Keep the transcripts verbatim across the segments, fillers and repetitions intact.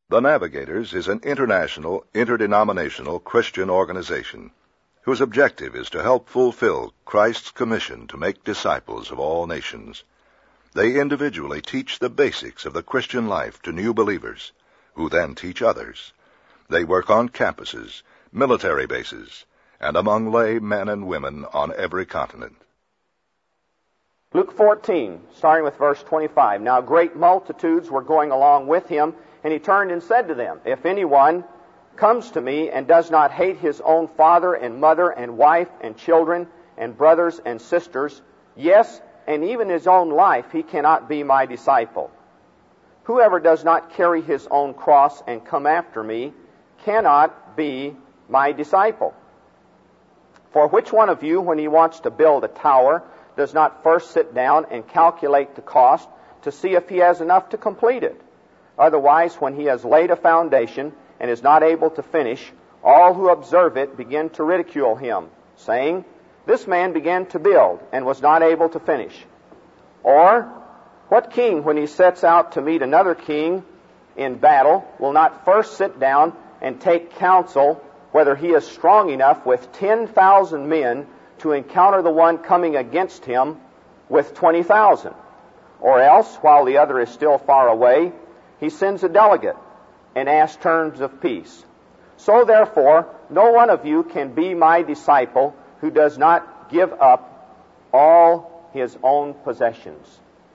The Navigators is an international, interdenominational Christian organization whose objective is to help fulfill Christ's commission to make disciples of all nations. They individually teach the basics of the Christian life to new believers, who then teach others. They work on campuses, military bases, and among lay men and women on every continent. Luke fourteen, starting with verse twenty-five. Now great multitudes were going along with him, and he turned and said to them, If anyone comes to me and does not hate his own father and mother and wife and children and brothers and sisters, yes, and even his own life, he cannot be my disciple. Whoever does not carry his own cross and come after me cannot be my disciple. For which one of you, when he wants to build a tower, does not first sit down and calculate the cost to see if he has enough to complete it? Otherwise, when he has laid a foundation and is not able to finish, all who observe it begin to ridicule him, saying, This man began to build and was not able to finish. Or, what king, when he sets out to meet another king in battle, will not first sit down and take counsel whether he is strong enough with ten thousand men to encounter the one coming against him with twenty thousand? Or else, while the other is still far away, he sends a delegate and asks terms of peace. So therefore, no one of you can be my disciple who does not give up all his own possessions.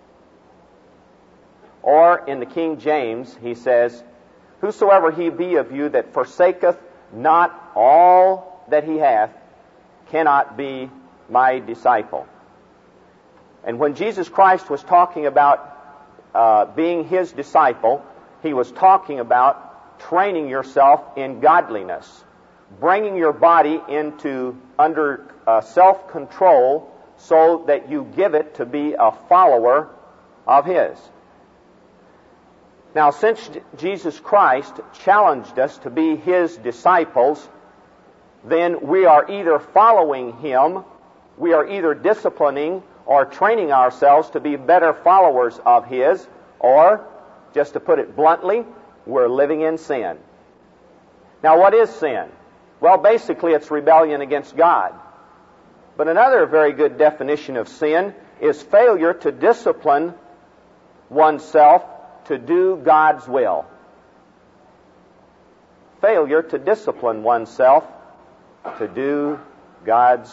Or in the King James, he says, Whosoever he be of you that forsaketh not all that he hath cannot be my disciple. And when Jesus Christ was talking about uh, being his disciple, he was talking about training yourself in godliness, bringing your body into under uh, self-control so that you give it to be a follower of his. Now, since Jesus Christ challenged us to be his disciples, then we are either following him, we are either disciplining or training ourselves to be better followers of his, or, just to put it bluntly, we're living in sin. Now, what is sin? Well, basically, it's rebellion against God. But another very good definition of sin is failure to discipline oneself to do God's will. Failure to discipline oneself to do God's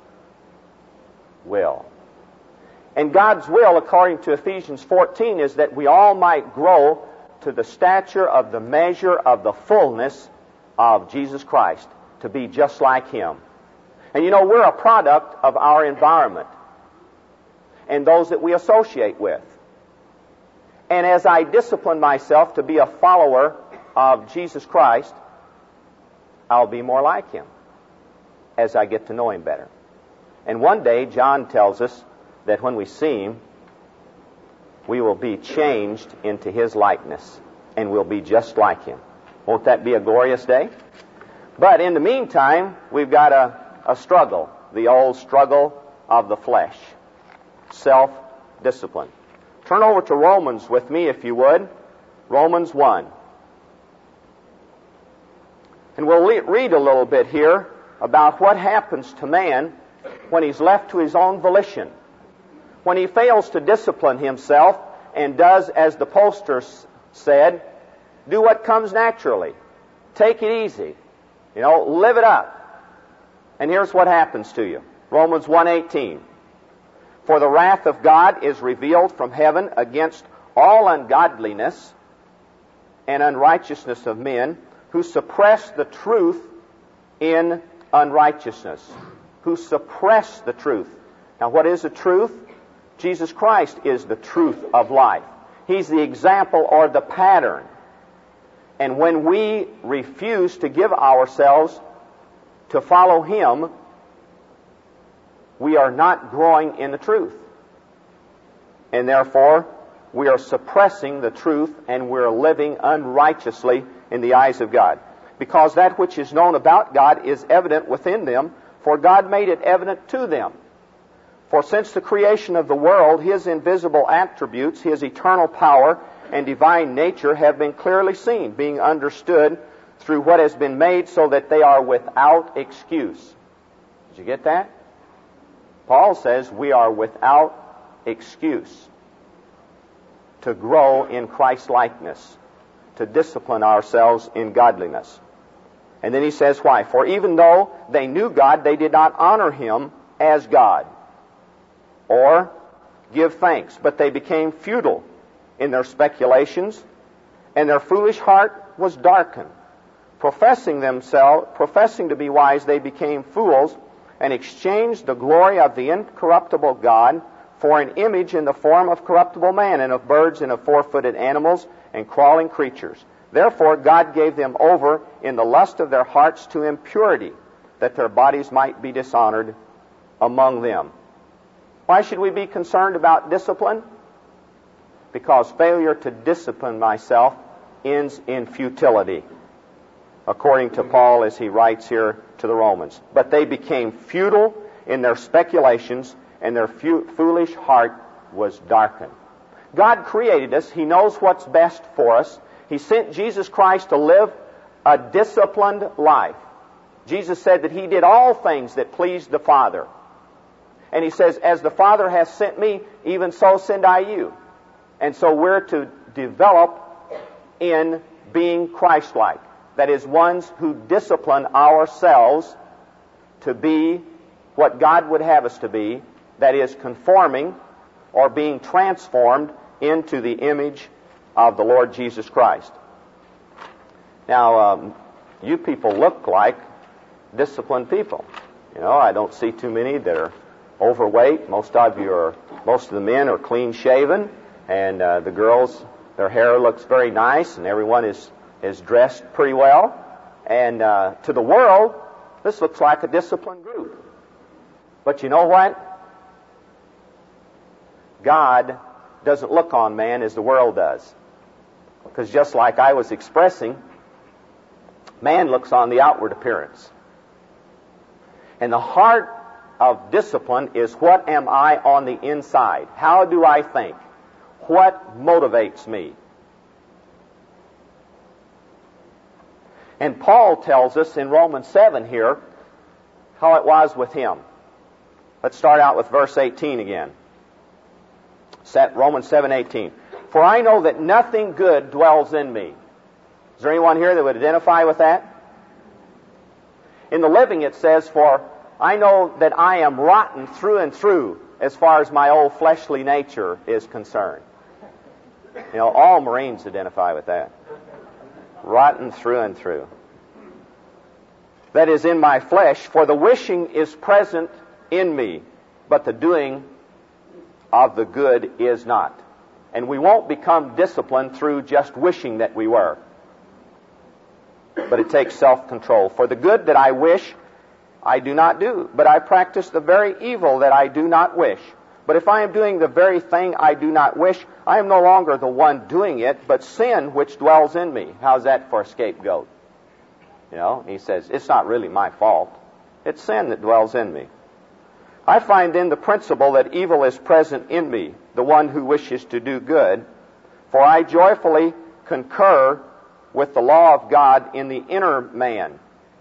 will. And God's will, according to Ephesians fourteen, is that we all might grow to the stature of the measure of the fullness of Jesus Christ, to be just like him. And you know, we're a product of our environment and those that we associate with. And as I discipline myself to be a follower of Jesus Christ, I'll be more like him as I get to know him better. And one day, John tells us that when we see him, we will be changed into his likeness, and we'll be just like him. Won't that be a glorious day? But in the meantime, we've got a, a struggle, the old struggle of the flesh, self-discipline. Turn over to Romans with me, if you would. Romans one. And we'll le- read a little bit here about what happens to man when he's left to his own volition. When he fails to discipline himself and does, as the poster said, do what comes naturally. Take it easy. You know, live it up. And here's what happens to you. Romans one eighteen. For the wrath of God is revealed from heaven against all ungodliness and unrighteousness of men who suppress the truth in unrighteousness. Who suppress the truth. Now, what is the truth? Jesus Christ is the truth of life. He's the example or the pattern. And when we refuse to give ourselves to follow him, we are not growing in the truth. And therefore, we are suppressing the truth and we're living unrighteously in the eyes of God. Because that which is known about God is evident within them, for God made it evident to them. For since the creation of the world, his invisible attributes, his eternal power, and divine nature have been clearly seen, being understood through what has been made, so that they are without excuse. Did you get that? Paul says we are without excuse to grow in Christ-likeness, to discipline ourselves in godliness. And then he says why? For even though they knew God, they did not honor Him as God or give thanks, but they became futile in their speculations, and their foolish heart was darkened. Professing themselves, professing to be wise, they became fools, and exchanged the glory of the incorruptible God for an image in the form of corruptible man, and of birds, and of four-footed animals, and crawling creatures. Therefore God gave them over in the lust of their hearts to impurity, that their bodies might be dishonored among them. Why should we be concerned about discipline? Because failure to discipline myself ends in futility, according to Paul as he writes here to the Romans. But they became futile in their speculations, and their fu- foolish heart was darkened. God created us. He knows what's best for us. He sent Jesus Christ to live a disciplined life. Jesus said that He did all things that pleased the Father. And He says, as the Father has sent me, even so send I you. And so we're to develop in being Christ-like. That is, ones who discipline ourselves to be what God would have us to be, that is, conforming or being transformed into the image of the Lord Jesus Christ. Now, um, you people look like disciplined people. You know, I don't see too many that are overweight. Most of you are, most of the men are clean shaven, and uh, the girls, their hair looks very nice, and everyone is, is dressed pretty well. And uh, to the world, this looks like a disciplined group. But you know what? God doesn't look on man as the world does. Because just like I was expressing, man looks on the outward appearance. And the heart of discipline is, what am I on the inside? How do I think? What motivates me? And Paul tells us in Romans seven here how it was with him. Let's start out with verse eighteen again. Romans seven eighteen. For I know that nothing good dwells in me. Is there anyone here that would identify with that? In the Living it says, for I know that I am rotten through and through as far as my old fleshly nature is concerned. You know, all Marines identify with that. Rotten through and through. That is, in my flesh, for the wishing is present in me, but the doing of the good is not. And we won't become disciplined through just wishing that we were. But it takes self-control. For the good that I wish, I do not do, but I practice the very evil that I do not wish. But if I am doing the very thing I do not wish, I am no longer the one doing it, but sin which dwells in me. How's that for a scapegoat? You know, he says, it's not really my fault. It's sin that dwells in me. I find then the principle that evil is present in me, the one who wishes to do good, for I joyfully concur with the law of God in the inner man.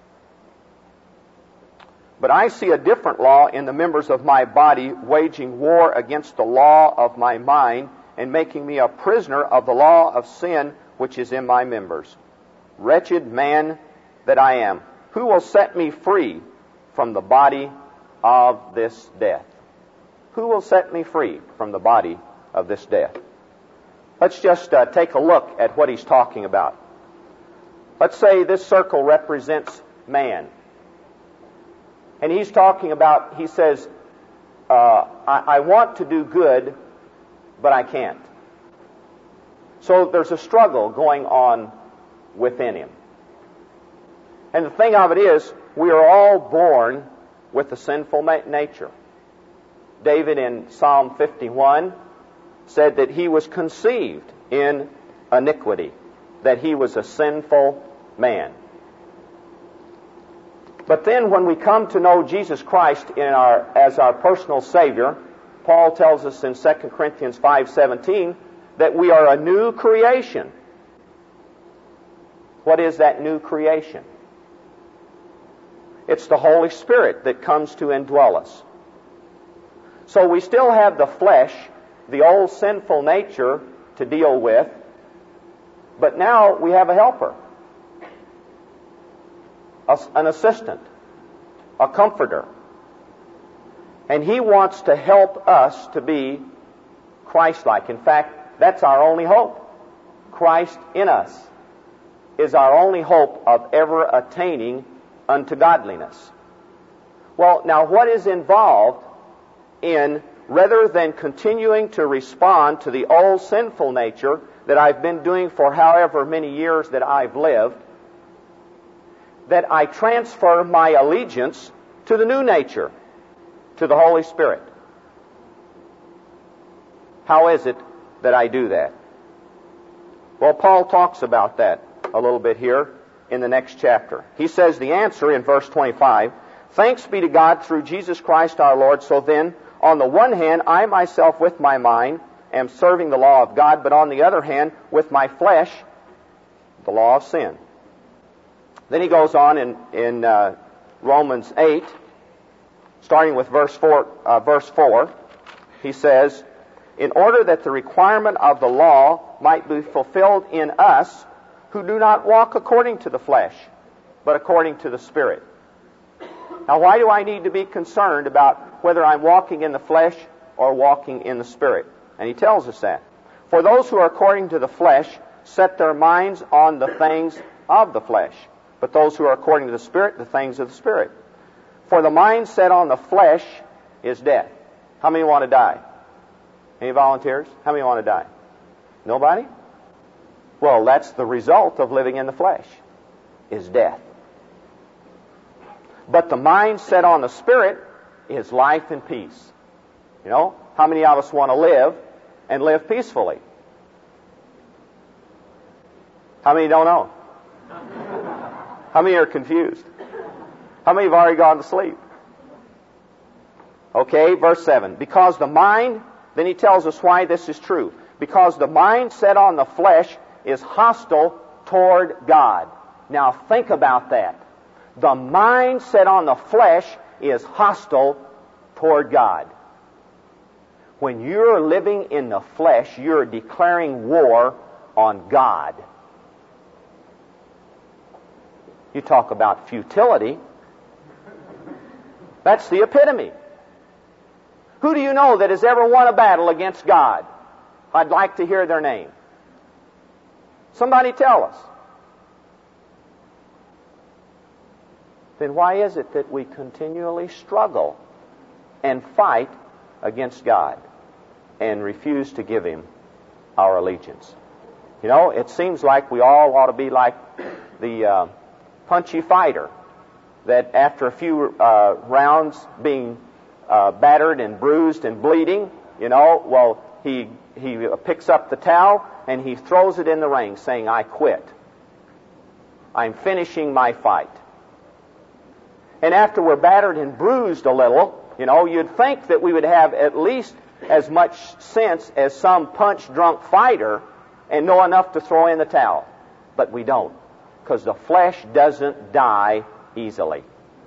But I see a different law in the members of my body, waging war against the law of my mind, and making me a prisoner of the law of sin which is in my members. Wretched man that I am, who will set me free from the body of this death? Who will set me free from the body of this death? Let's just uh, take a look at what he's talking about. Let's say this circle represents man. And he's talking about, he says, uh, I, I want to do good, but I can't. So there's a struggle going on within him. And the thing of it is, we are all born with a sinful nature. David in Psalm fifty-one said that he was conceived in iniquity, that he was a sinful man. But then when we come to know Jesus Christ in our, as our personal Savior, Paul tells us in Second Corinthians five seventeen that we are a new creation. What is that new creation? It's the Holy Spirit that comes to indwell us. So we still have the flesh, the old sinful nature to deal with, but now we have a helper, an assistant, a comforter. And He wants to help us to be Christ-like. In fact, that's our only hope. Christ in us is our only hope of ever attaining unto godliness. Well, now what is involved in, rather than continuing to respond to the old sinful nature that I've been doing for however many years that I've lived, that I transfer my allegiance to the new nature, to the Holy Spirit. How is it that I do that? Well, Paul talks about that a little bit here in the next chapter. He says the answer in verse twenty-five, "Thanks be to God through Jesus Christ our Lord. So then, on the one hand, I myself with my mind am serving the law of God, but on the other hand, with my flesh, the law of sin." Then he goes on in, in uh, Romans eight, starting with verse four, uh, verse four, he says, "In order that the requirement of the law might be fulfilled in us, who do not walk according to the flesh, but according to the Spirit." Now, why do I need to be concerned about whether I'm walking in the flesh or walking in the Spirit? And he tells us that. "For those who are according to the flesh set their minds on the things of the flesh, but those who are according to the Spirit, the things of the Spirit. For the mind set on the flesh is death." How many want to die? Any volunteers? How many want to die? Nobody? Well, that's the result of living in the flesh, is death. But the mind set on the Spirit is life and peace. You know, how many of us want to live and live peacefully? How many don't know? How many are confused? How many have already gone to sleep? Okay, verse seven. Because the mind, then he tells us why this is true. Because the mind set on the flesh is hostile toward God. Now think about that. The mind set on the flesh is hostile toward God. When you're living in the flesh, you're declaring war on God. You talk about futility. That's the epitome. Who do you know that has ever won a battle against God? I'd like to hear their name. Somebody tell us. Then why is it that we continually struggle and fight against God and refuse to give Him our allegiance? You know, it seems like we all ought to be like the uh, punchy fighter that after a few uh, rounds being uh, battered and bruised and bleeding, you know, well, he he picks up the towel and he throws it in the ring saying, "I quit. I'm finishing my fight." And after we're battered and bruised a little, you know, you'd think that we would have at least as much sense as some punch-drunk fighter and know enough to throw in the towel. But we don't, because the flesh doesn't die easily.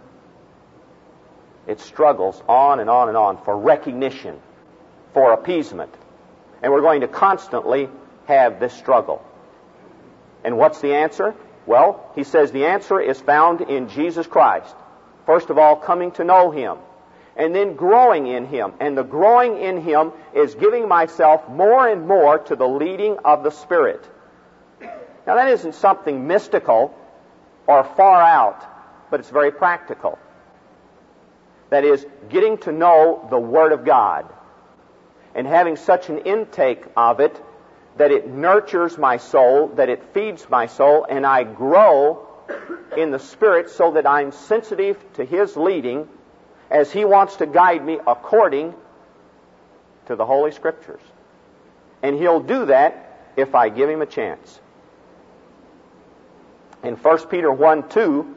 It struggles on and on and on for recognition, for appeasement. And we're going to constantly have this struggle. And what's the answer? Well, he says the answer is found in Jesus Christ. First of all, coming to know Him, and then growing in Him. And the growing in Him is giving myself more and more to the leading of the Spirit. Now, that isn't something mystical or far out, but it's very practical. That is, getting to know the Word of God and having such an intake of it that it nurtures my soul, that it feeds my soul, and I grow in the Spirit so that I'm sensitive to His leading as He wants to guide me according to the Holy Scriptures. And He'll do that if I give Him a chance. In First Peter one two,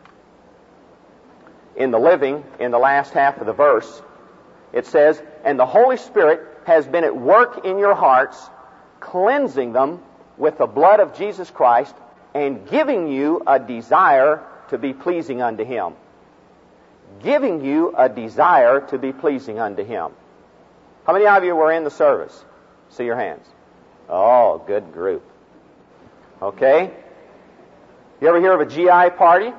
in the Living, in the last half of the verse, it says, "And the Holy Spirit has been at work in your hearts, cleansing them with the blood of Jesus Christ, and giving you a desire to be pleasing unto Him. Giving you a desire to be pleasing unto Him. How many of you were in the service? See your hands. Oh, good group. Okay. You ever hear of a G I party?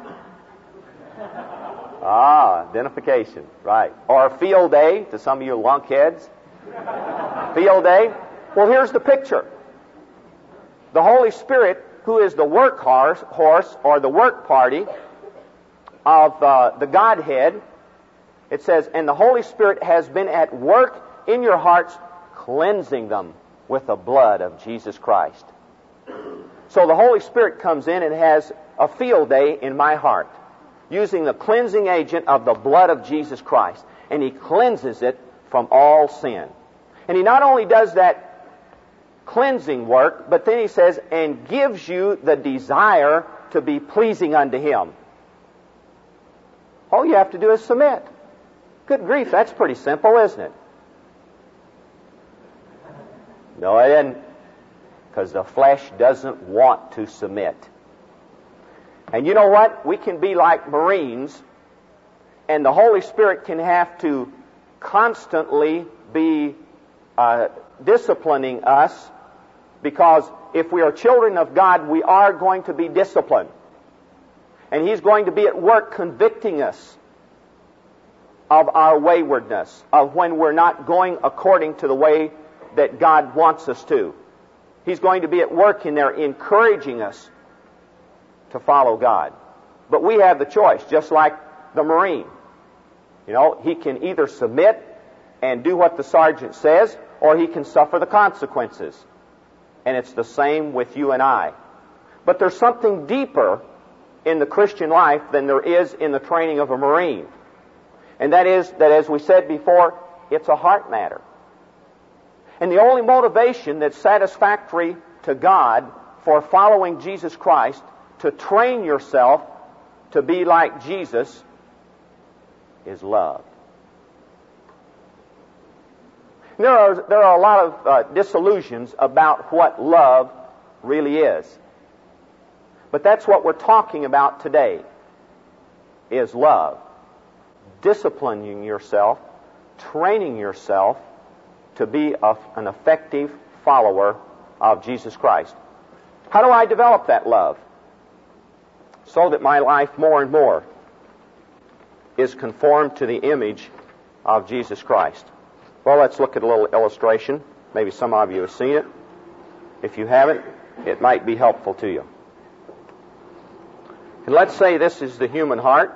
Ah, identification. Right. Or a field day to some of you lunkheads. Field day. Well, here's the picture. The Holy Spirit, who is the work horse, horse or the work party of uh, the Godhead, it says, and the Holy Spirit has been at work in your hearts, cleansing them with the blood of Jesus Christ. So the Holy Spirit comes in and has a field day in my heart, using the cleansing agent of the blood of Jesus Christ. And He cleanses it from all sin. And He not only does that cleansing work, but then He says, and gives you the desire to be pleasing unto Him. All you have to do is submit. Good grief, that's pretty simple, isn't it? No, it isn't. Because the flesh doesn't want to submit. And you know what? We can be like Marines, and the Holy Spirit can have to constantly be uh, disciplining us, because if we are children of God, we are going to be disciplined. And He's going to be at work convicting us of our waywardness, of when we're not going according to the way that God wants us to. He's going to be at work in there encouraging us to follow God. But we have the choice, just like the Marine. You know, he can either submit and do what the sergeant says, or he can suffer the consequences. And it's the same with you and I. But there's something deeper in the Christian life than there is in the training of a Marine. And that is that, as we said before, it's a heart matter. And the only motivation that's satisfactory to God for following Jesus Christ, to train yourself to be like Jesus, is love. There are, there are a lot of uh, disillusions about what love really is. But that's what we're talking about today, is love. Disciplining yourself, training yourself to be a, an effective follower of Jesus Christ. How do I develop that love? So that my life more and more is conformed to the image of Jesus Christ. Well, let's look at a little illustration. Maybe some of you have seen it. If you haven't, it might be helpful to you. And let's say this is the human heart.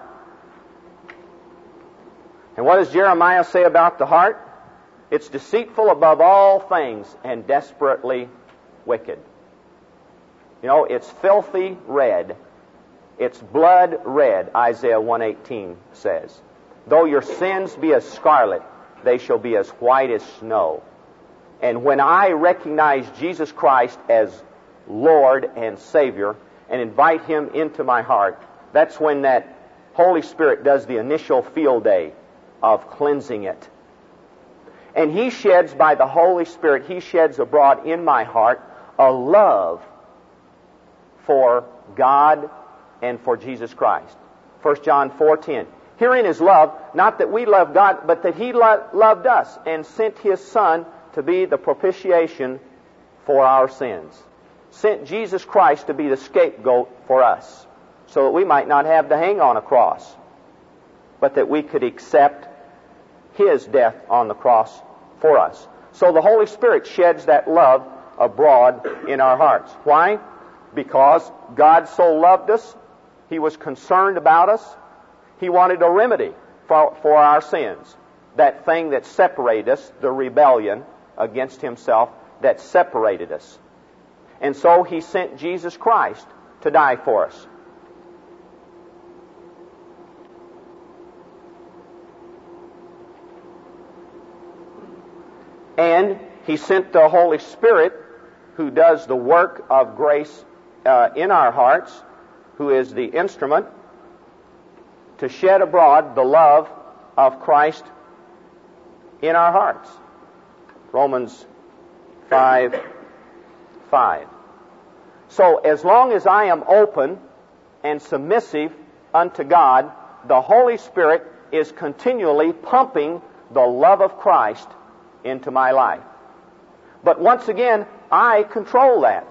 And what does Jeremiah say about the heart? It's deceitful above all things and desperately wicked. You know, it's filthy red. It's blood red, Isaiah one eighteen says. Though your sins be as scarlet, they shall be as white as snow. And when I recognize Jesus Christ as Lord and Savior and invite Him into my heart, that's when that Holy Spirit does the initial field day of cleansing it. And He sheds, by the Holy Spirit, He sheds abroad in my heart a love for God and for Jesus Christ. First John four ten. Herein is love, not that we love God, but that He lo- loved us and sent His Son to be the propitiation for our sins. Sent Jesus Christ to be the scapegoat for us, so that we might not have to hang on a cross, but that we could accept His death on the cross for us. So the Holy Spirit sheds that love abroad in our hearts. Why? Because God so loved us, He was concerned about us, He wanted a remedy for, for our sins. That thing that separated us, the rebellion against Himself, that separated us. And so He sent Jesus Christ to die for us. And He sent the Holy Spirit, who does the work of grace uh, in our hearts, who is the instrument, to shed abroad the love of Christ in our hearts. Romans five five. So as long as I am open and submissive unto God, the Holy Spirit is continually pumping the love of Christ into my life. But once again, I control that.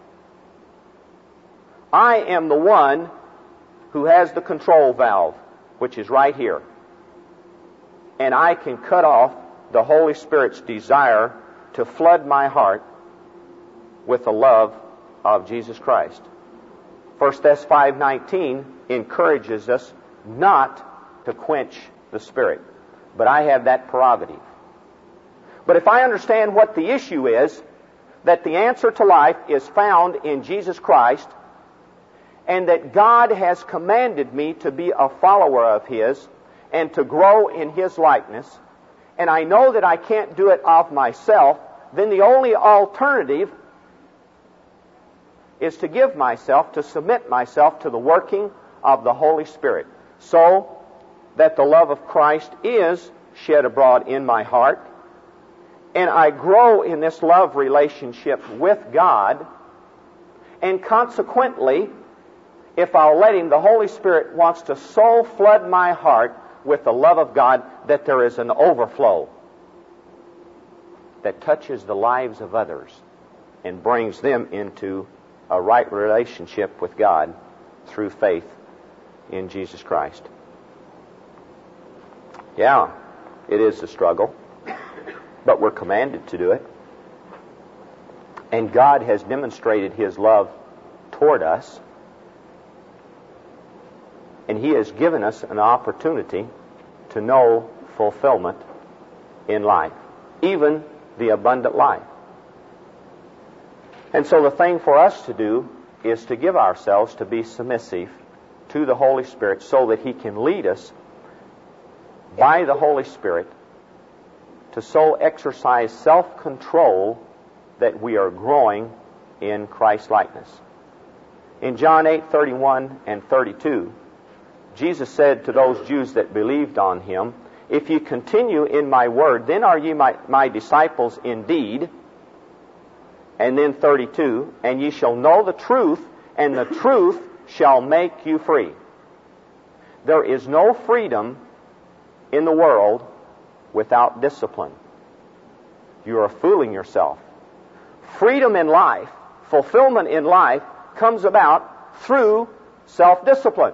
I am the one who has the control valve, which is right here. And I can cut off the Holy Spirit's desire to flood my heart with the love of Jesus Christ. First Thessalonians five nineteen encourages us not to quench the Spirit. But I have that prerogative. But if I understand what the issue is, that the answer to life is found in Jesus Christ, and that God has commanded me to be a follower of His and to grow in His likeness, and I know that I can't do it of myself, then the only alternative is to give myself, to submit myself to the working of the Holy Spirit, so that the love of Christ is shed abroad in my heart, and I grow in this love relationship with God, and consequently, if I'll let Him, the Holy Spirit wants to so flood my heart with the love of God that there is an overflow that touches the lives of others and brings them into a right relationship with God through faith in Jesus Christ. Yeah, it is a struggle, but we're commanded to do it. And God has demonstrated His love toward us, and He has given us an opportunity to know fulfillment in life, even the abundant life. And so the thing for us to do is to give ourselves to be submissive to the Holy Spirit so that He can lead us by the Holy Spirit to so exercise self-control that we are growing in Christ-likeness. In John eight thirty-one and thirty-two, Jesus said to those Jews that believed on Him, "If ye continue in my word, then are ye my, my disciples indeed." And then thirty-two, "And ye shall know the truth, and the truth shall make you free." There is no freedom in the world without discipline. You are fooling yourself. Freedom in life, fulfillment in life, comes about through self-discipline.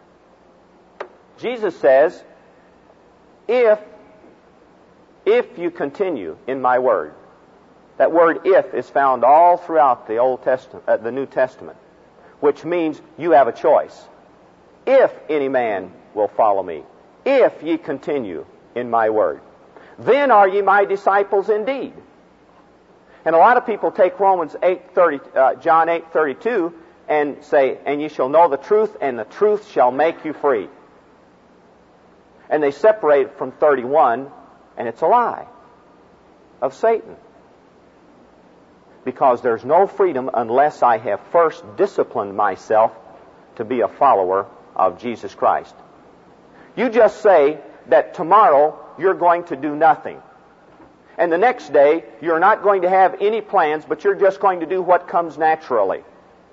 Jesus says, if, if you continue in my word. That word "if" is found all throughout the Old Testament, uh, the New Testament, which means you have a choice. If any man will follow me, if ye continue in my word, then are ye my disciples indeed. And a lot of people take Romans eight thirty, uh, John eight thirty-two, and say, "And ye shall know the truth, and the truth shall make you free." And they separate it from thirty-one, and it's a lie of Satan. Because there's no freedom unless I have first disciplined myself to be a follower of Jesus Christ. You just say that tomorrow you're going to do nothing. And the next day you're not going to have any plans, but you're just going to do what comes naturally.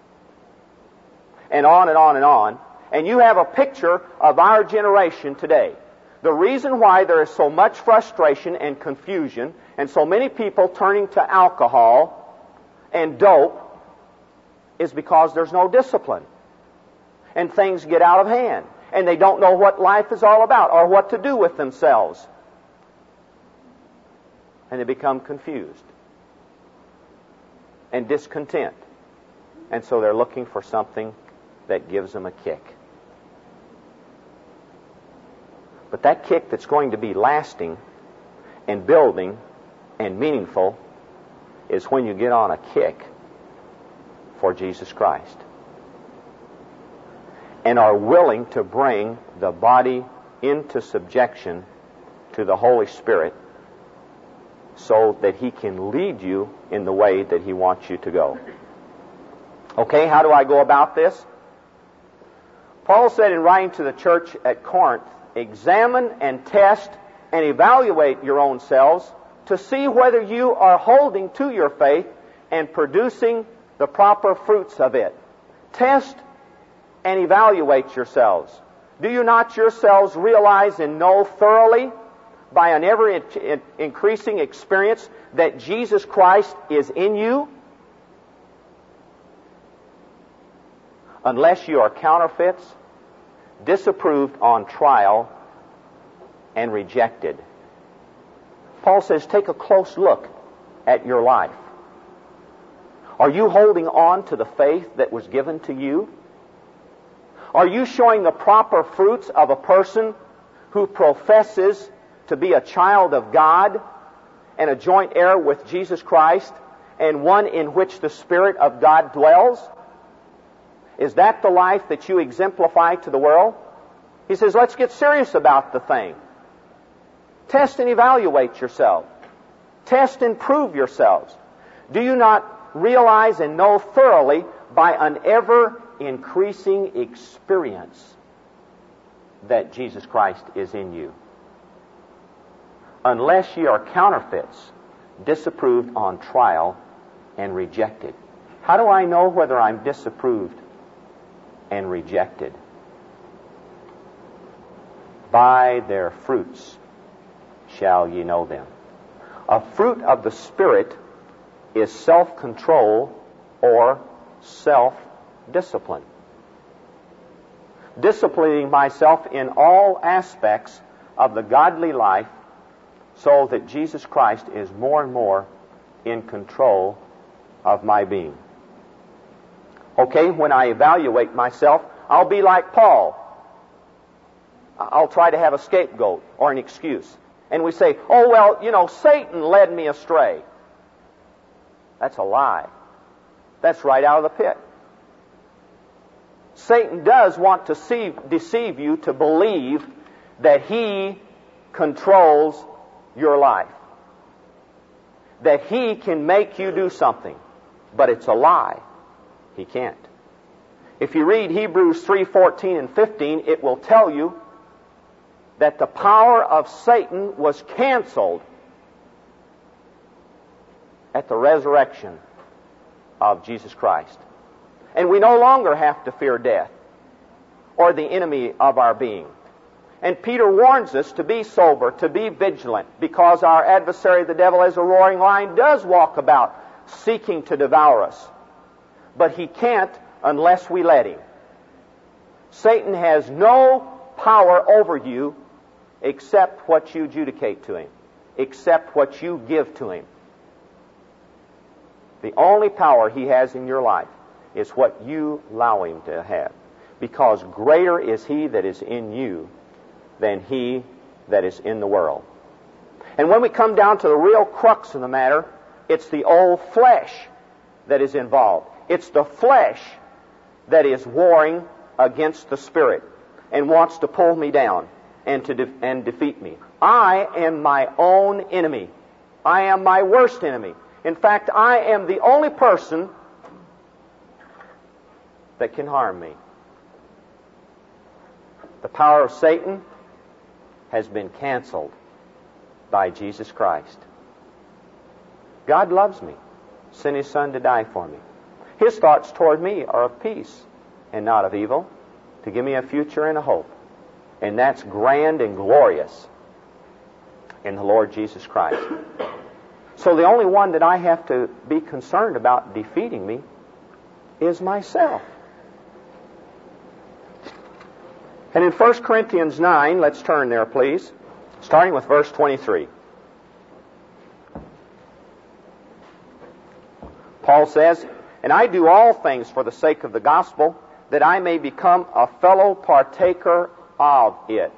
And on and on and on. And you have a picture of our generation today. The reason why there is so much frustration and confusion and so many people turning to alcohol and dope is because there's no discipline. And things get out of hand. And they don't know what life is all about or what to do with themselves. And they become confused and discontent. And so they're looking for something that gives them a kick. But that kick that's going to be lasting and building and meaningful is when you get on a kick for Jesus Christ and are willing to bring the body into subjection to the Holy Spirit so that He can lead you in the way that He wants you to go. Okay, how do I go about this? Paul said in writing to the church at Corinth, "Examine and test and evaluate your own selves to see whether you are holding to your faith and producing the proper fruits of it. Test and evaluate yourselves. Do you not yourselves realize and know thoroughly by an ever-increasing experience that Jesus Christ is in you? Unless you are counterfeits, disapproved on trial, and rejected. Paul says, take a close look at your life. Are you holding on to the faith that was given to you? Are you showing the proper fruits of a person who professes to be a child of God and a joint heir with Jesus Christ and one in which the Spirit of God dwells? Is that the life that you exemplify to the world? He says, let's get serious about the thing. Test and evaluate yourself. Test and prove yourselves. Do you not realize and know thoroughly by an ever-increasing experience that Jesus Christ is in you? Unless ye are counterfeits, disapproved on trial, and rejected. How do I know whether I'm disapproved and rejected? By their fruits shall ye know them. A fruit of the Spirit is self-control or self-discipline. Disciplining myself in all aspects of the godly life so that Jesus Christ is more and more in control of my being. Okay, when I evaluate myself, I'll be like Paul. I'll try to have a scapegoat or an excuse. And we say, oh, well, you know, Satan led me astray. That's a lie. That's right out of the pit. Satan does want to see, deceive you to believe that he controls your life. That he can make you do something. But it's a lie. He can't. If you read Hebrews three fourteen and fifteen, it will tell you that the power of Satan was canceled at the resurrection of Jesus Christ. And we no longer have to fear death or the enemy of our being. And Peter warns us to be sober, to be vigilant, because our adversary, the devil, as a roaring lion, does walk about seeking to devour us. But he can't unless we let him. Satan has no power over you except what you adjudicate to him, except what you give to him. The only power he has in your life is what you allow him to have, because greater is he that is in you than he that is in the world. And when we come down to the real crux of the matter, it's the old flesh that is involved. It's the flesh that is warring against the Spirit and wants to pull me down and to de- and defeat me. I am my own enemy. I am my worst enemy. In fact, I am the only person that can harm me. The power of Satan has been canceled by Jesus Christ. God loves me, sent His Son to die for me. His thoughts toward me are of peace and not of evil, to give me a future and a hope. And that's grand and glorious in the Lord Jesus Christ. So the only one that I have to be concerned about defeating me is myself. And in First Corinthians nine, let's turn there, please, starting with verse twenty-three. Paul says, "And I do all things for the sake of the gospel, that I may become a fellow partaker of it."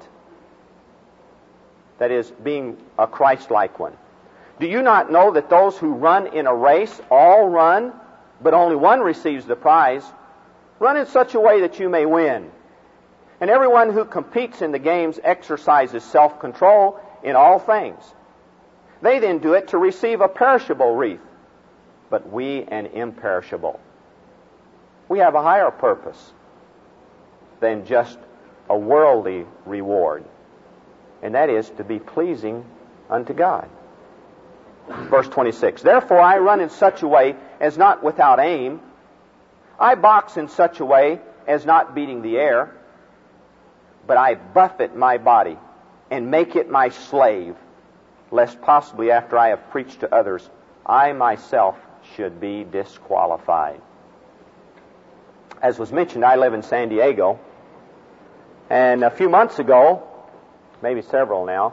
That is, being a Christ-like one. "Do you not know that those who run in a race all run, but only one receives the prize? Run in such a way that you may win. And everyone who competes in the games exercises self-control in all things. They then do it to receive a perishable wreath, but we an imperishable." We have a higher purpose than just a worldly reward, and that is to be pleasing unto God. Verse twenty-six. Therefore I run in such a way as not without aim. I box in such a way as not beating the air. But I buffet my body and make it my slave, lest possibly after I have preached to others, I myself should be disqualified. As was mentioned, I live in San Diego. And a few months ago, maybe several now,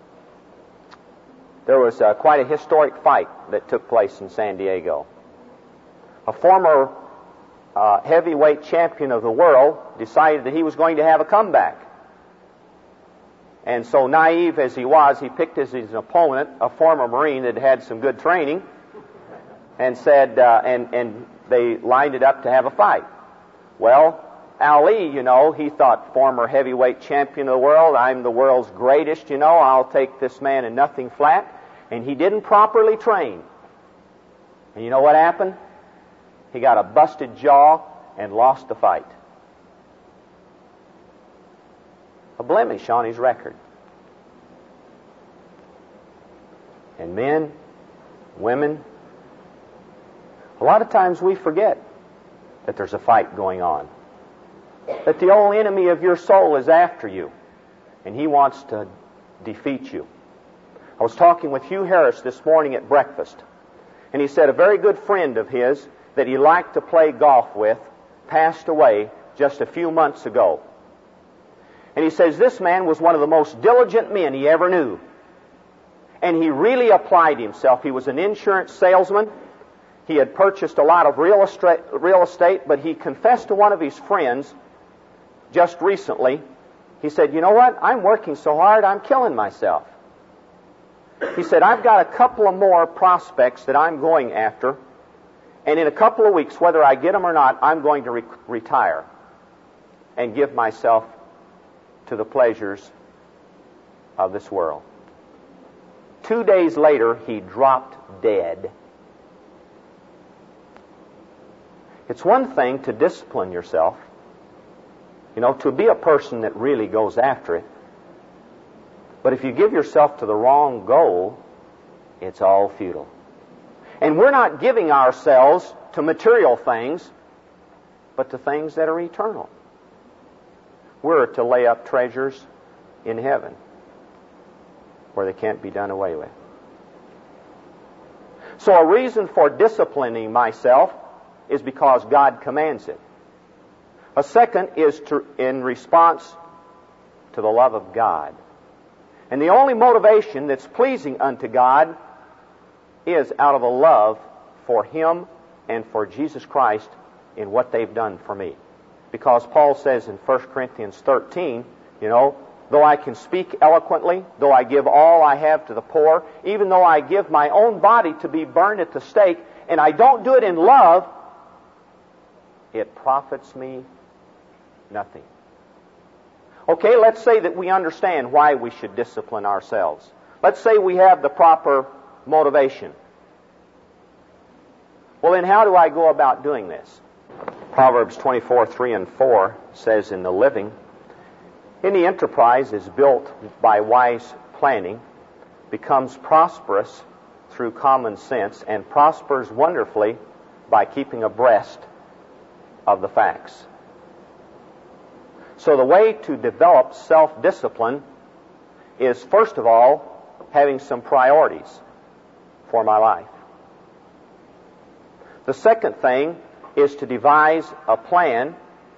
there was uh, quite a historic fight that took place in San Diego. A former uh, heavyweight champion of the world decided that he was going to have a comeback. And so naive as he was, he picked as his opponent a former Marine that had some good training and said, uh, and, and they lined it up to have a fight. Well, Ali, you know, he thought, former heavyweight champion of the world, I'm the world's greatest, you know, I'll take this man in nothing flat. And he didn't properly train. And you know what happened? He got a busted jaw and lost the fight. A blemish on his record. And men, women, a lot of times we forget that there's a fight going on. That the old enemy of your soul is after you. And he wants to defeat you. I was talking with Hugh Harris this morning at breakfast. And he said a very good friend of his that he liked to play golf with passed away just a few months ago. And he says this man was one of the most diligent men he ever knew. And he really applied himself. He was an insurance salesman. He had purchased a lot of real estate, real estate, but he confessed to one of his friends just recently. He said, you know what? I'm working so hard, I'm killing myself. He said, I've got a couple of more prospects that I'm going after, and in a couple of weeks, whether I get them or not, I'm going to re- retire and give myself to the pleasures of this world. Two days later, he dropped dead. It's one thing to discipline yourself, you know, to be a person that really goes after it. But if you give yourself to the wrong goal, it's all futile. And we're not giving ourselves to material things, but to things that are eternal. We're to lay up treasures in heaven where they can't be done away with. So a reason for disciplining myself is because God commands it. A second is to, in response to the love of God. And the only motivation that's pleasing unto God is out of a love for Him and for Jesus Christ in what they've done for me. Because Paul says in First Corinthians thirteen, you know, though I can speak eloquently, though I give all I have to the poor, even though I give my own body to be burned at the stake, and I don't do it in love, it profits me nothing. Okay, let's say that we understand why we should discipline ourselves. Let's say we have the proper motivation. Well, then how do I go about doing this? Proverbs twenty-four, three and four says in the Living, any enterprise is built by wise planning, becomes prosperous through common sense, and prospers wonderfully by keeping abreast of the facts. So the way to develop self-discipline is, first of all, having some priorities for my life. The second thing is to devise a plan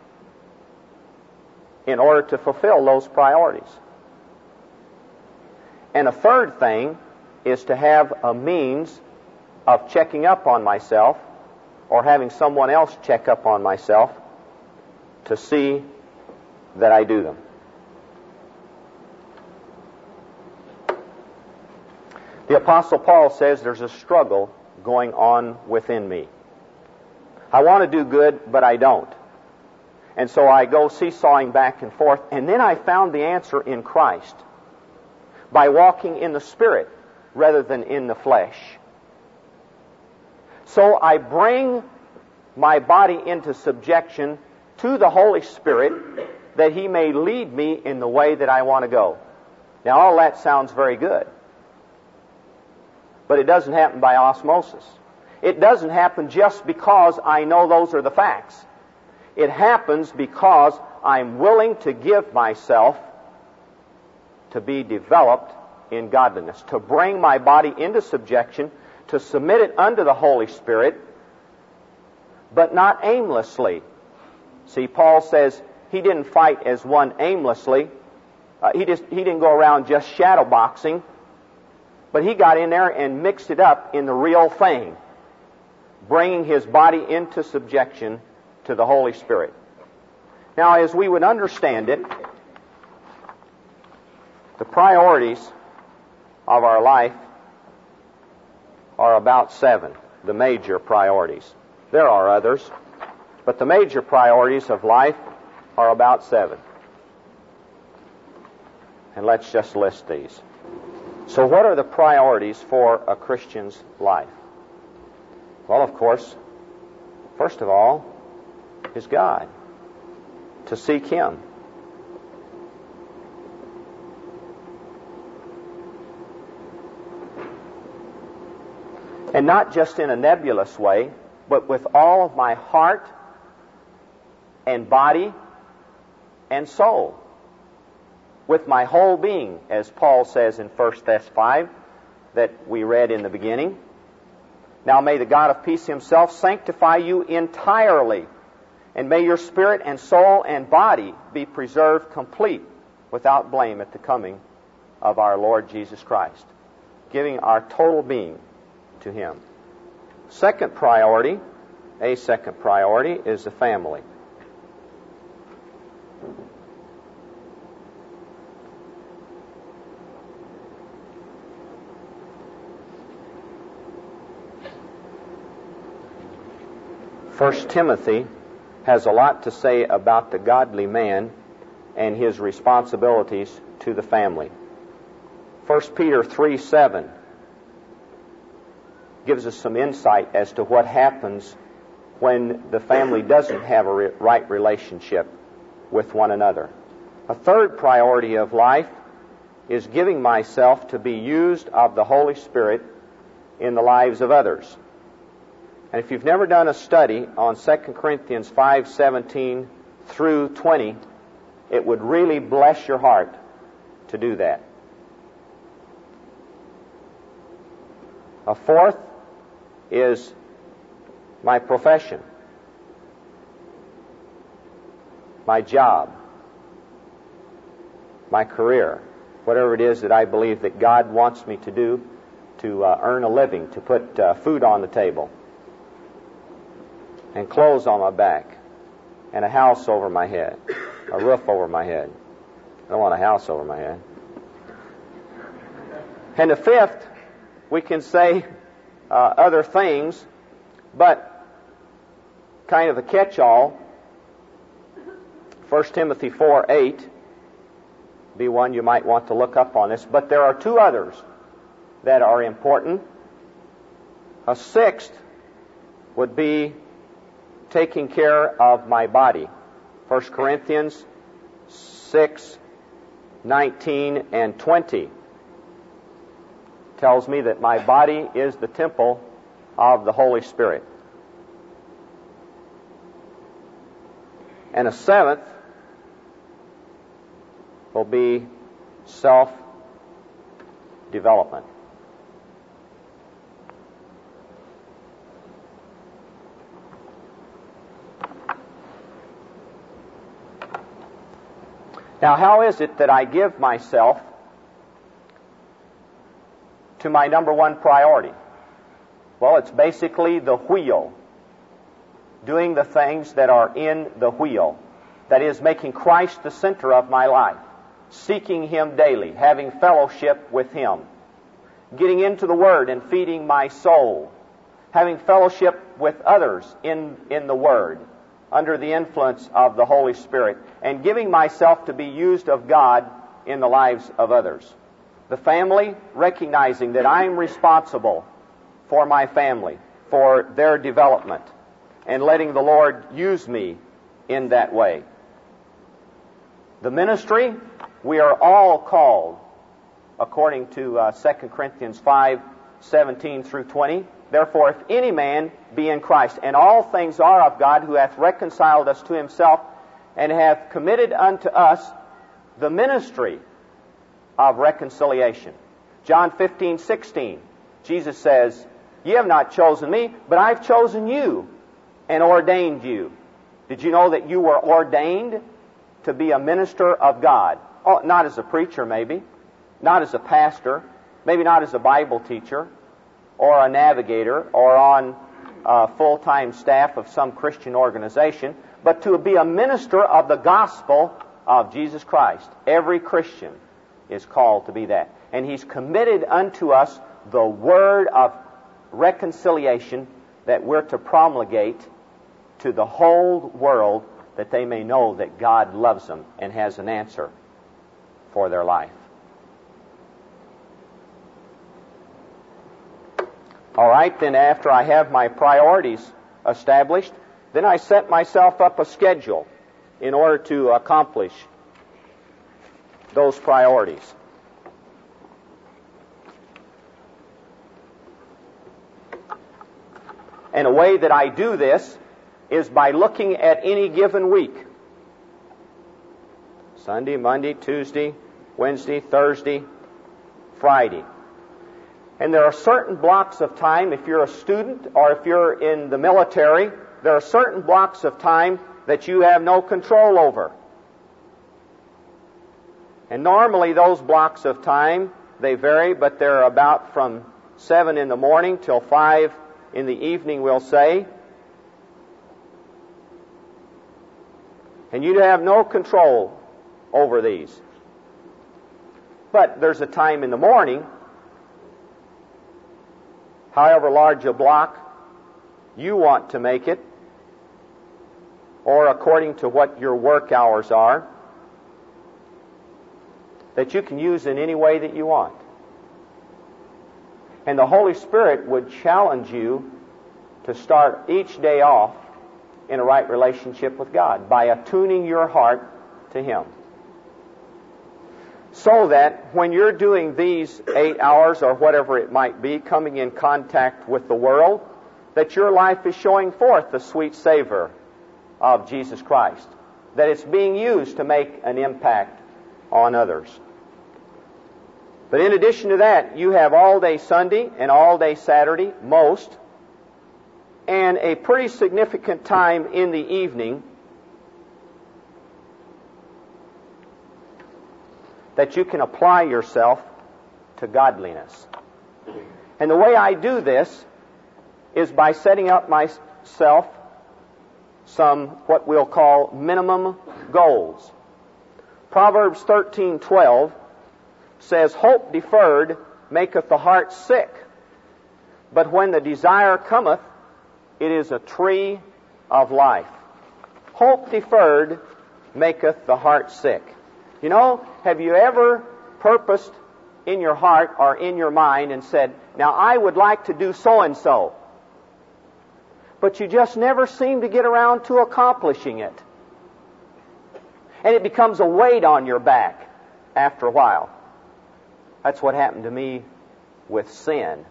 in order to fulfill those priorities. And a third thing is to have a means of checking up on myself or having someone else check up on myself to see that I do them. The Apostle Paul says there's a struggle going on within me. I want to do good, but I don't. And so I go seesawing back and forth, and then I found the answer in Christ by walking in the Spirit rather than in the flesh. So I bring my body into subjection to the Holy Spirit that He may lead me in the way that I want to go. Now all that sounds very good. but it doesn't happen by osmosis. It doesn't happen just because I know those are the facts. It happens because I'm willing to give myself to be developed in godliness, to bring my body into subjection, to submit it unto the Holy Spirit, but not aimlessly. See, Paul says he didn't fight as one aimlessly. Uh, he just he didn't go around just shadow boxing, but he got in there and mixed it up in the real thing, bringing his body into subjection to the Holy Spirit. Now, as we would understand it, the priorities of our life are about seven, the major priorities. There are others, but the major priorities of life are about seven. And let's just list these. So what are the priorities for a Christian's life? Well, of course, first of all, is God. To seek Him. And not just in a nebulous way, but with all of my heart and body and soul. With my whole being, as Paul says in First Thessalonians five, that we read in the beginning. Now may the God of peace Himself sanctify you entirely, and may your spirit and soul and body be preserved complete, without blame at the coming of our Lord Jesus Christ. Giving our total being to Him. Second priority, a second priority, is the family. First Timothy has a lot to say about the godly man and his responsibilities to the family. First Peter three seven gives us some insight as to what happens when the family doesn't have a re- right relationship with one another. A third priority of life is giving myself to be used of the Holy Spirit in the lives of others. And if you've never done a study on Second Corinthians five seventeen through twenty, it would really bless your heart to do that. A fourth is my profession, my job, my career, whatever it is that I believe that God wants me to do to uh, earn a living, to put uh, food on the table, and clothes on my back, and a house over my head, a roof over my head. I don't want a house over my head. And the fifth, we can say uh, other things, but kind of a catch-all. First Timothy four eight be one you might want to look up on this, but there are two others that are important. A sixth would be taking care of my body. First Corinthians six nineteen and twenty tells me that my body is the temple of the Holy Spirit. And a seventh will be self-development. Now, how is it that I give myself to my number one priority? Well, it's basically the wheel. Doing the things that are in the wheel. That is, making Christ the center of my life. Seeking Him daily. Having fellowship with Him. Getting into the Word and feeding my soul. Having fellowship with others in, in the Word, under the influence of the Holy Spirit, and giving myself to be used of God in the lives of others. The family, recognizing that I'm responsible for my family, for their development, and letting the Lord use me in that way. The ministry, we are all called, according to uh, Second Corinthians five seventeen through twenty. Therefore, if any man be in Christ, and all things are of God, who hath reconciled us to himself, and hath committed unto us the ministry of reconciliation. John fifteen sixteen, Jesus says, ye have not chosen me, but I've chosen you and ordained you. Did you know that you were ordained to be a minister of God? Oh, not as a preacher, maybe. Not as a pastor. Maybe not as a Bible teacher or a navigator or on a full-time staff of some Christian organization, but to be a minister of the gospel of Jesus Christ. Every Christian is called to be that. And He's committed unto us the word of reconciliation that we're to promulgate to the whole world, that they may know that God loves them and has an answer for their life. All right, then after I have my priorities established, then I set myself up a schedule in order to accomplish those priorities. And a way that I do this is by looking at any given week. Sunday, Monday, Tuesday, Wednesday, Thursday, Friday. And there are certain blocks of time, if you're a student or if you're in the military, there are certain blocks of time that you have no control over. And normally those blocks of time, they vary, but they're about from seven in the morning till five in the evening, we'll say. And you have no control over these. But there's a time in the morning, however large a block you want to make it, or according to what your work hours are, that you can use in any way that you want. And the Holy Spirit would challenge you to start each day off in a right relationship with God by attuning your heart to Him. So that when you're doing these eight hours or whatever it might be, coming in contact with the world, that your life is showing forth the sweet savor of Jesus Christ. That it's being used to make an impact on others. But in addition to that, you have all day Sunday and all day Saturday, most, and a pretty significant time in the evening that you can apply yourself to godliness. And the way I do this is by setting up myself some what we'll call minimum goals. Proverbs thirteen twelve says, hope deferred maketh the heart sick, but when the desire cometh, it is a tree of life. Hope deferred maketh the heart sick. You know, have you ever purposed in your heart or in your mind and said, now I would like to do so-and-so, but you just never seem to get around to accomplishing it? And it becomes a weight on your back after a while. That's what happened to me with sin.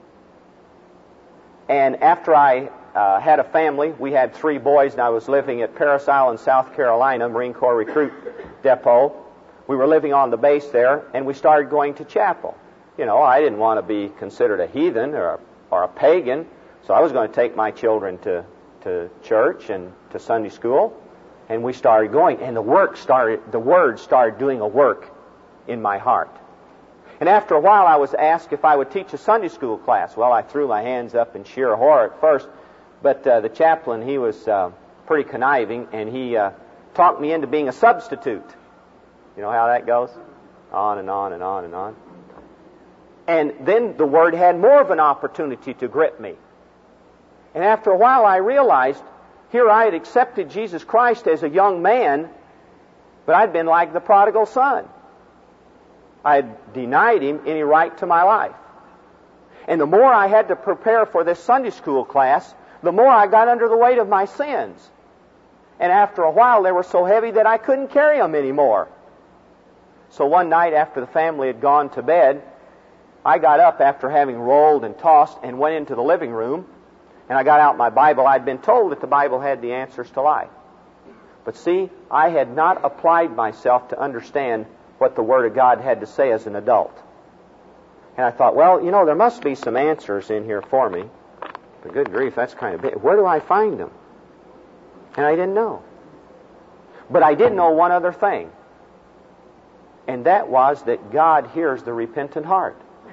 And after I uh, had a family, we had three boys, and I was living at Parris Island, South Carolina, Marine Corps Recruit Depot. We were living on the base there, and we started going to chapel. You know, I didn't want to be considered a heathen or a, or a pagan, so I was going to take my children to, to church and to Sunday school, and we started going, and the work started, the Word started doing a work in my heart. And after a while, I was asked if I would teach a Sunday school class. Well, I threw my hands up in sheer horror at first, but uh, the chaplain, he was uh, pretty conniving, and he uh, talked me into being a substitute. You know how that goes? On and on and on and on. And then the Word had more of an opportunity to grip me. And after a while, I realized, here I had accepted Jesus Christ as a young man, but I'd been like the prodigal son. I had denied Him any right to my life. And the more I had to prepare for this Sunday school class, the more I got under the weight of my sins. And after a while, they were so heavy that I couldn't carry them anymore. So one night after the family had gone to bed, I got up after having rolled and tossed and went into the living room, and I got out my Bible. I'd been told that the Bible had the answers to life. But see, I had not applied myself to understand what the Word of God had to say as an adult. And I thought, well, you know, there must be some answers in here for me. But good grief, that's kind of big. Where do I find them? And I didn't know. But I did know one other thing. And that was that God hears the repentant heart.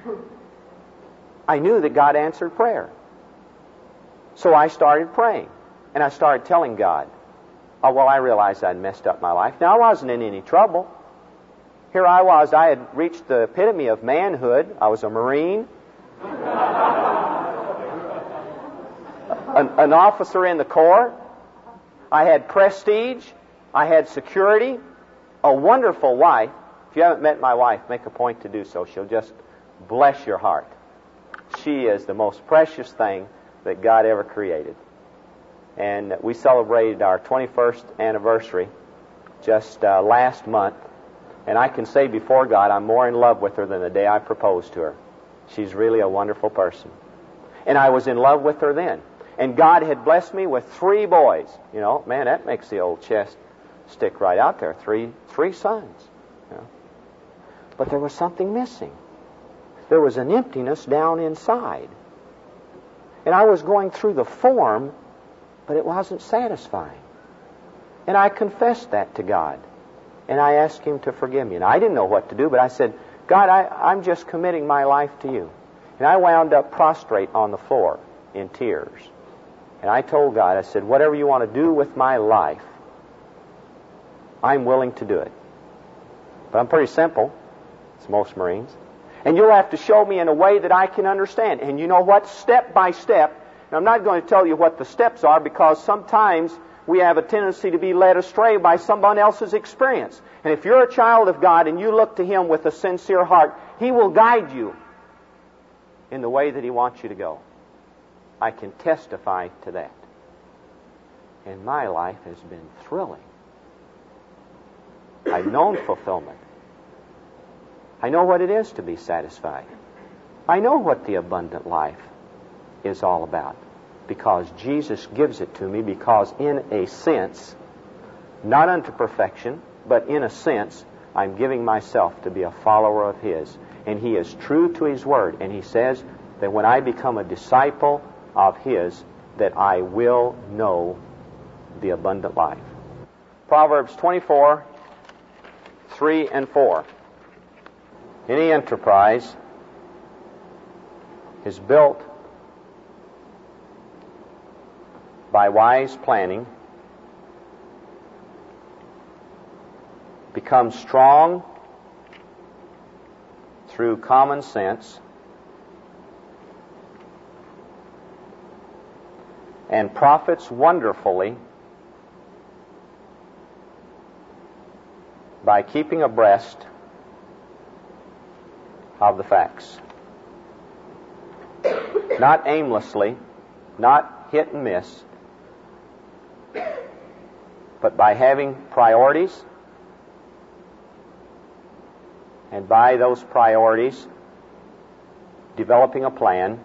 I knew that God answered prayer. So I started praying. And I started telling God, oh, well, I realized I'd messed up my life. Now, I wasn't in any trouble. Here I was. I had reached the epitome of manhood. I was a Marine. an, an officer in the Corps. I had prestige. I had security. A wonderful wife. If you haven't met my wife, make a point to do so. She'll just bless your heart. She is the most precious thing that God ever created. And we celebrated our twenty-first anniversary just uh, last month. And I can say before God, I'm more in love with her than the day I proposed to her. She's really a wonderful person. And I was in love with her then. And God had blessed me with three boys. You know, man, that makes the old chest stick right out there. Three, three sons. You know. But there was something missing. There was an emptiness down inside. And I was going through the form, but it wasn't satisfying. And I confessed that to God. And I asked Him to forgive me. And I didn't know what to do, but I said, God, I, I'm just committing my life to you. And I wound up prostrate on the floor in tears. And I told God, I said, whatever you want to do with my life, I'm willing to do it. But I'm pretty simple. It's most Marines. And you'll have to show me in a way that I can understand. And you know what? Step by step. And I'm not going to tell you what the steps are, because sometimes we have a tendency to be led astray by someone else's experience. And if you're a child of God and you look to Him with a sincere heart, He will guide you in the way that He wants you to go. I can testify to that. And my life has been thrilling. I've known fulfillment. I know what it is to be satisfied. I know what the abundant life is all about, because Jesus gives it to me, because in a sense, not unto perfection, but in a sense, I'm giving myself to be a follower of His. And He is true to His Word. And He says that when I become a disciple of His, that I will know the abundant life. Proverbs twenty-four, three and four. Any enterprise is built by wise planning, becomes strong through common sense, and profits wonderfully by keeping abreast of the facts. Not aimlessly, not hit and miss, but by having priorities, and by those priorities developing a plan,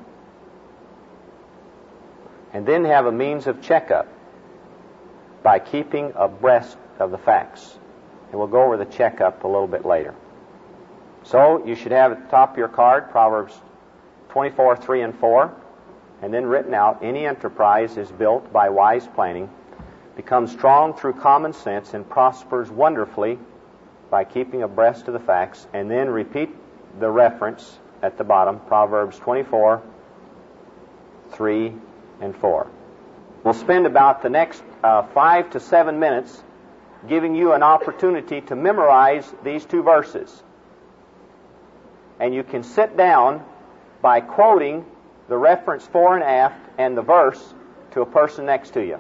and then have a means of checkup by keeping abreast of the facts. And we'll go over the checkup a little bit later. So you should have at the top of your card Proverbs twenty-four, three and four, and then written out, any enterprise is built by wise planning, becomes strong through common sense, and prospers wonderfully by keeping abreast of the facts. And then repeat the reference at the bottom, Proverbs twenty-four, three and four. We'll spend about the next uh, five to seven minutes giving you an opportunity to memorize these two verses. And you can sit down by quoting the reference fore and aft and the verse to a person next to you.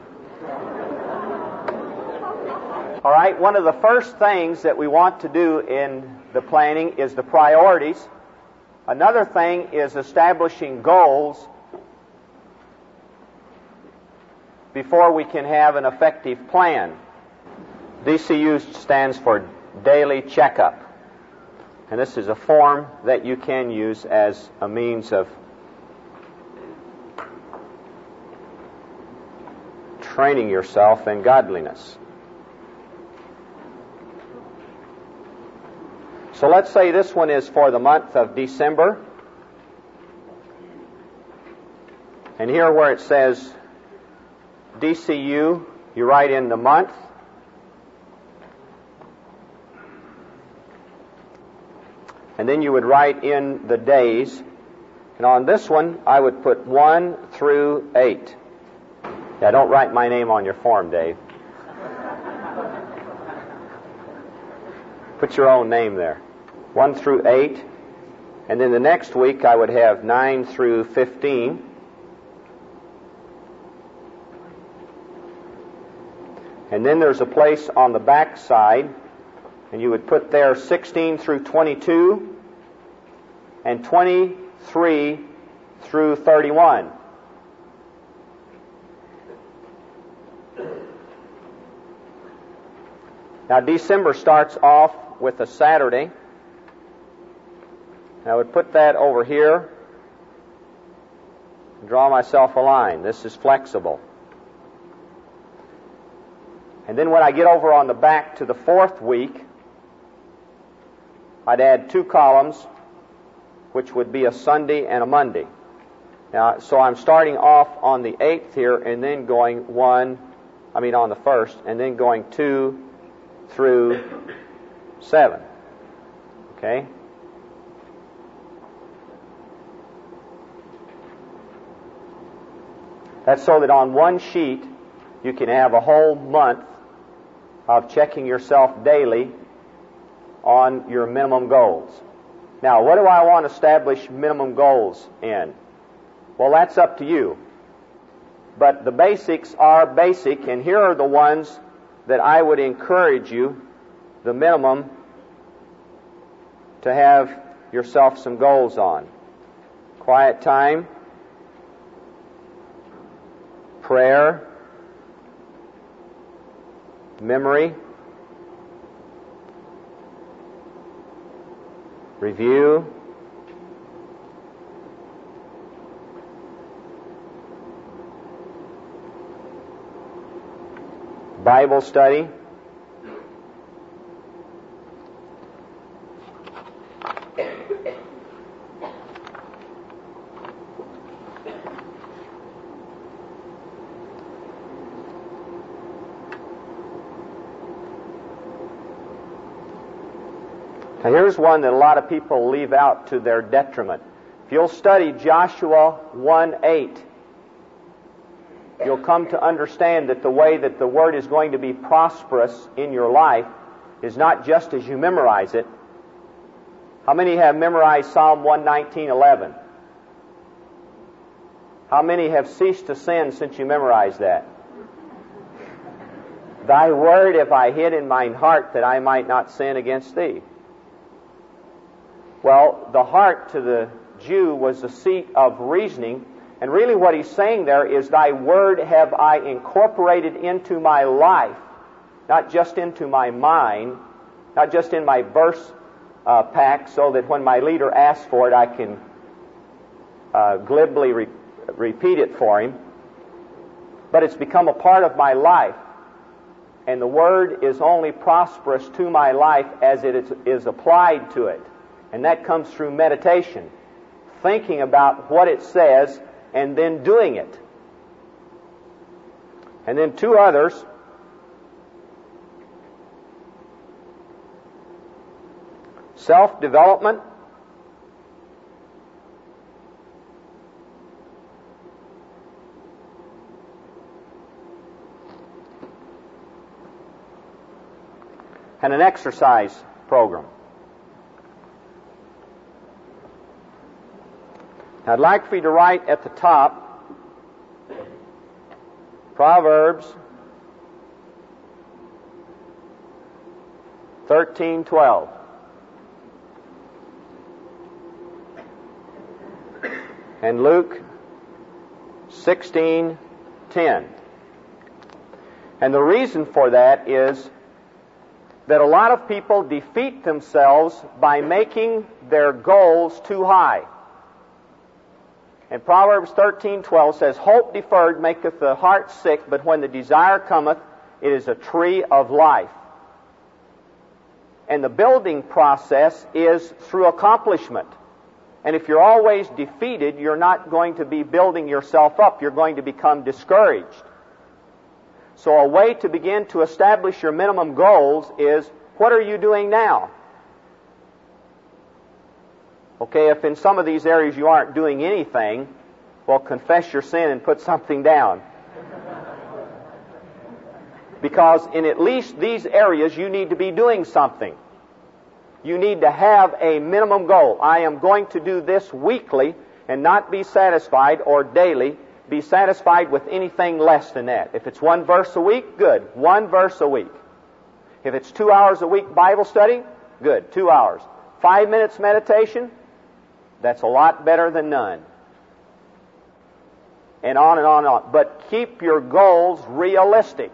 All right, one of the first things that we want to do in the planning is the priorities. Another thing is establishing goals before we can have an effective plan. D C U stands for daily checkup. And this is a form that you can use as a means of training yourself in godliness. So let's say this one is for the month of December. And here where it says D C U, you write in the month. And then you would write in the days. And on this one, I would put one through eight. Now, don't write my name on your form, Dave. Put your own name there. one through eight. And then the next week, I would have nine through fifteen. And then there's a place on the back side, and you would put there sixteen through twenty-two and twenty-three through thirty-one. Now, December starts off with a Saturday. I would put that over here and draw myself a line. This is flexible. And then when I get over on the back to the fourth week, I'd add two columns, which would be a Sunday and a Monday. Now, so I'm starting off on the eighth here and then going one, I mean on the first, and then going two through seven. Okay? That's so that on one sheet you can have a whole month of checking yourself daily on your minimum goals. Now, what do I want to establish minimum goals in? Well, that's up to you. But the basics are basic, and here are the ones that I would encourage you, the minimum, to have yourself some goals on. Quiet time, prayer, memory, review, Bible study, now here's one that a lot of people leave out to their detriment. If you'll study Joshua one eight, you'll come to understand that the way that the Word is going to be prosperous in your life is not just as you memorize it. How many have memorized Psalm one nineteen eleven? How many have ceased to sin since you memorized that? Thy word have I hid in mine heart that I might not sin against thee. Well, the heart to the Jew was the seat of reasoning, and really what he's saying there is, thy word have I incorporated into my life, not just into my mind, not just in my verse uh, pack, so that when my leader asks for it, I can uh, glibly re- repeat it for him, but it's become a part of my life. And the word is only prosperous to my life as it is, is applied to it. And that comes through meditation, thinking about what it says and then doing it. And then two others. Self-development. And an exercise program. Now, I'd like for you to write at the top Proverbs thirteen twelve. And Luke sixteen ten. And the reason for that is that a lot of people defeat themselves by making their goals too high. And Proverbs thirteen twelve says, "Hope deferred maketh the heart sick, but when the desire cometh, it is a tree of life." And the building process is through accomplishment. And if you're always defeated, you're not going to be building yourself up. You're going to become discouraged. So a way to begin to establish your minimum goals is, what are you doing now? Okay, if in some of these areas you aren't doing anything, well, confess your sin and put something down. Because in at least these areas you need to be doing something. You need to have a minimum goal. I am going to do this weekly and not be satisfied, or daily, be satisfied with anything less than that. If it's one verse a week, good. One verse a week. If it's two hours a week Bible study, good. Two hours. Five minutes meditation, that's a lot better than none. And on and on and on. But keep your goals realistic.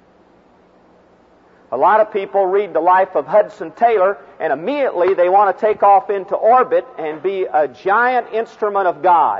A lot of people read the life of Hudson Taylor and immediately they want to take off into orbit and be a giant instrument of God.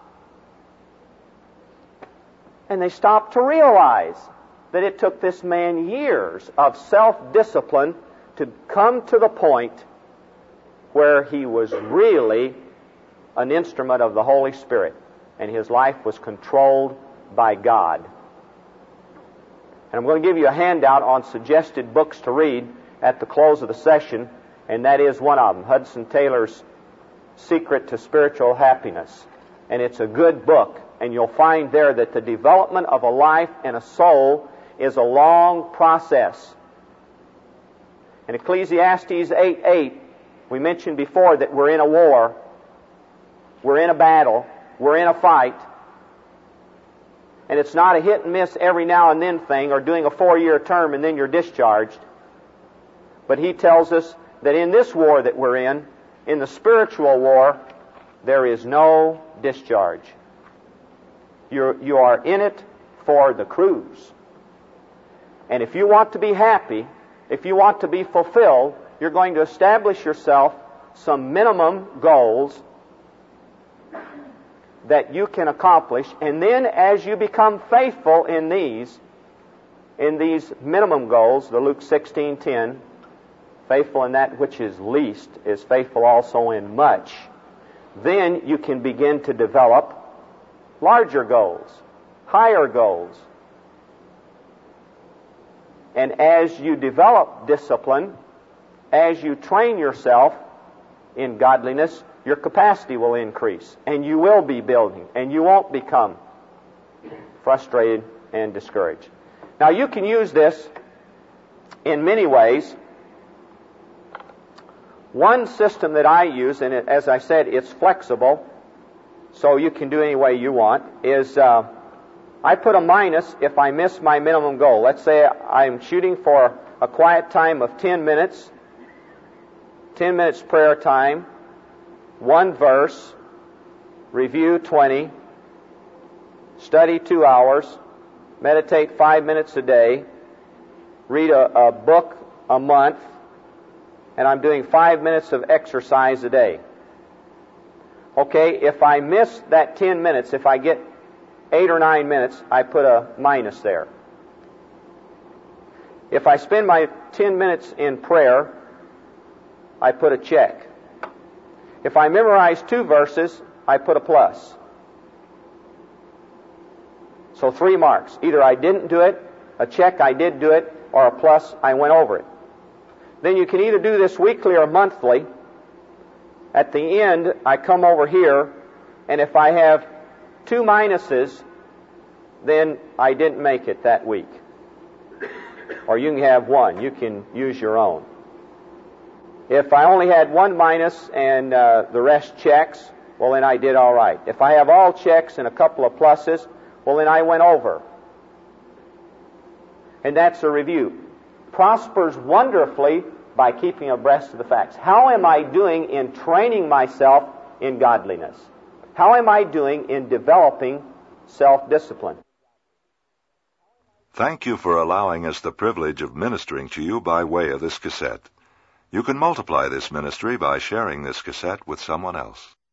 And they stop to realize that it took this man years of self-discipline to come to the point where he was really an instrument of the Holy Spirit and his life was controlled by God. And I'm going to give you a handout on suggested books to read at the close of the session, and that is one of them, Hudson Taylor's Secret to Spiritual Happiness. And it's a good book, and you'll find there that the development of a life and a soul is a long process. In Ecclesiastes eight eight, we mentioned before that we're in a war, we're in a battle, we're in a fight. And it's not a hit and miss every now and then thing, or doing a four-year term and then you're discharged. But he tells us that in this war that we're in, in the spiritual war, there is no discharge. You're, you are in it for the cruise. And if you want to be happy, if you want to be fulfilled, you're going to establish yourself some minimum goals that you can accomplish, and then as you become faithful in these, in these minimum goals, the Luke sixteen ten, faithful in that which is least is faithful also in much, then you can begin to develop larger goals, higher goals. And as you develop discipline, as you train yourself in godliness, your capacity will increase, and you will be building, and you won't become frustrated and discouraged. Now, you can use this in many ways. One system that I use, and it, as I said, it's flexible, so you can do any way you want, is uh, I put a minus if I miss my minimum goal. Let's say I'm shooting for a quiet time of ten minutes, ten minutes prayer time, one verse, review twenty, study two hours, meditate five minutes a day, read a, a book a month, and I'm doing five minutes of exercise a day. Okay, if I miss that ten minutes, if I get eight or nine minutes, I put a minus there. If I spend my ten minutes in prayer, I put a check. If I memorize two verses, I put a plus. So three marks. Either I didn't do it, a check I did do it, or a plus I went over it. Then you can either do this weekly or monthly. At the end, I come over here, and if I have two minuses, then I didn't make it that week. Or you can have one. You can use your own. If I only had one minus and uh, the rest checks, well, then I did all right. If I have all checks and a couple of pluses, well, then I went over. And that's a review. Prospers wonderfully by keeping abreast of the facts. How am I doing in training myself in godliness? How am I doing in developing self-discipline? Thank you for allowing us the privilege of ministering to you by way of this cassette. You can multiply this ministry by sharing this cassette with someone else.